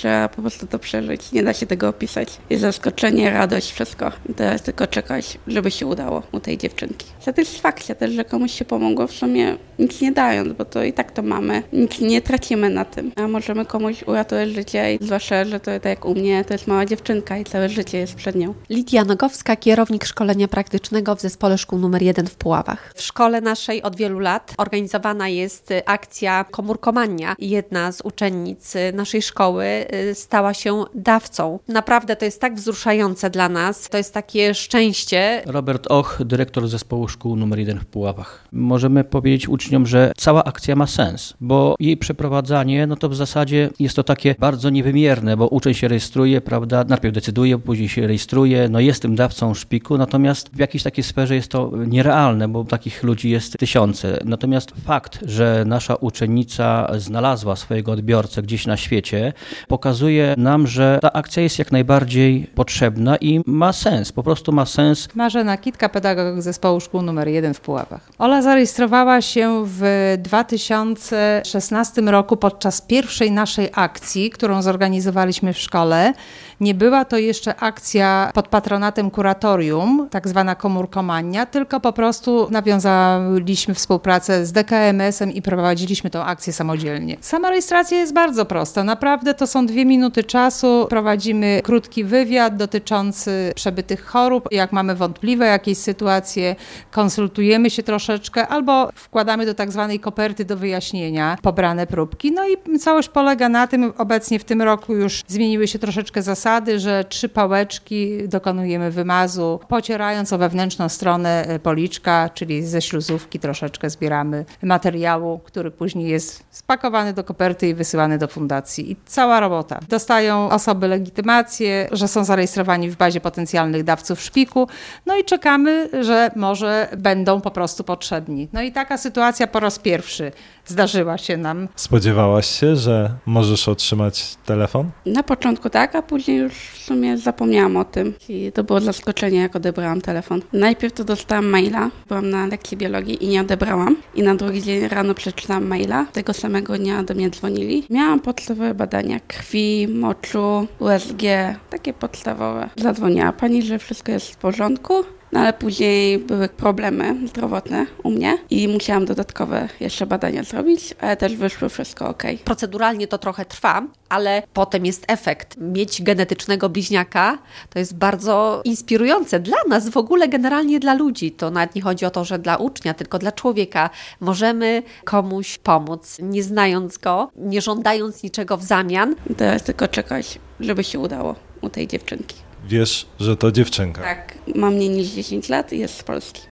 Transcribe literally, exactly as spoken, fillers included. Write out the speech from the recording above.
trzeba po prostu to przeżyć. Nie da się tego opisać. Jest zaskoczenie, radość, wszystko. I teraz tylko czekać, żeby się udało u tej dziewczynki. Satysfakcja też, że komuś się pomogło, w sumie nic nie dając, bo to i tak to mamy. Nic nie tracimy na tym. A możemy komuś uratować życie, i zwłaszcza, że to tak jak u mnie, to jest mała dziewczynka i całe życie jest przed nią. Lidia Nogowska, kierownik szkolenia praktycznego w Zespole Szkół numer jeden w Puławach. W szkole naszej od wielu lat organizowana jest akcja Komórkomania. Jedna z uczennic naszej szkoły stała się dawcą. Naprawdę to jest tak wzruszające dla nas. To jest takie szczęście. Robert Och, dyrektor Zespołu Szkół numer jeden w Puławach. Możemy powiedzieć uczniom, że cała akcja ma sens, bo jej przeprowadzanie, no to w zasadzie jest to takie bardzo niewymierne, bo uczeń się rejestruje, prawda, najpierw decyduje, później się rejestruje, no jest tym dawcą szpiku, natomiast w jakiejś takiej sferze jest to nierealne, bo takich ludzi jest tysiące. Natomiast fakt, że nasza uczennica znalazła swojego odbiorcę gdzieś na świecie, pokazuje nam, że ta akcja jest jak najbardziej potrzebna i ma sens, po prostu ma sens. Marzena Kitka, pedagog Zespołu Szkół numer jeden w Puławach. Ola zarejestrowała się w dwa tysiące szesnastym roku podczas pierwszej naszej akcji, którą zorganizowaliśmy w szkole. Nie była to jeszcze akcja pod patronatem kuratorium, tak zwana komórkomania, tylko po prostu nawiązaliśmy współpracę z D K M S-em i prowadziliśmy tę akcję samodzielnie. Sama rejestracja jest bardzo prosta. Naprawdę to są dwie minuty czasu. Prowadzimy krótki wywiad dotyczący przebytych chorób. Jak mamy wątpliwe jakieś sytuacje, konsultujemy się troszeczkę albo wkładamy do tak zwanej koperty do wyjaśnienia pobrane próbki. No i całość polega na tym, obecnie w tym roku już zmieniły się troszeczkę zasady, że trzy pałeczki dokonujemy wymazu, pocierając o wewnętrzną stronę policzka, czyli ze śluzówki troszeczkę zbieramy materiału, który później jest spakowany do koperty i wysyłany do fundacji. I cała robota. Dostają osoby legitymację, że są zarejestrowani w bazie potencjalnych dawców szpiku, no i czekamy, że może będą po prostu potrzebni. No i taka sytuacja po raz pierwszy zdarzyła się nam. Spodziewałaś się, że możesz otrzymać telefon? Na początku tak, a później już w sumie zapomniałam o tym i to było zaskoczenie, jak odebrałam telefon. Najpierw to dostałam maila, byłam na lekcji biologii i nie odebrałam i na drugi dzień rano przeczytałam maila. Tego samego dnia do mnie dzwonili. Miałam podstawowe badania krwi, moczu, U S G, takie podstawowe. Zadzwoniła pani, że wszystko jest w porządku. No ale później były problemy zdrowotne u mnie i musiałam dodatkowe jeszcze badania zrobić, ale też wyszło wszystko ok. Proceduralnie to trochę trwa, ale potem jest efekt. Mieć genetycznego bliźniaka to jest bardzo inspirujące dla nas, w ogóle generalnie dla ludzi. To nawet nie chodzi o to, że dla ucznia, tylko dla człowieka. Możemy komuś pomóc, nie znając go, nie żądając niczego w zamian. I teraz tylko czekać, żeby się udało u tej dziewczynki. Wiesz, że to dziewczynka. Tak, ma mniej niż dziesięć lat i jest z Polski.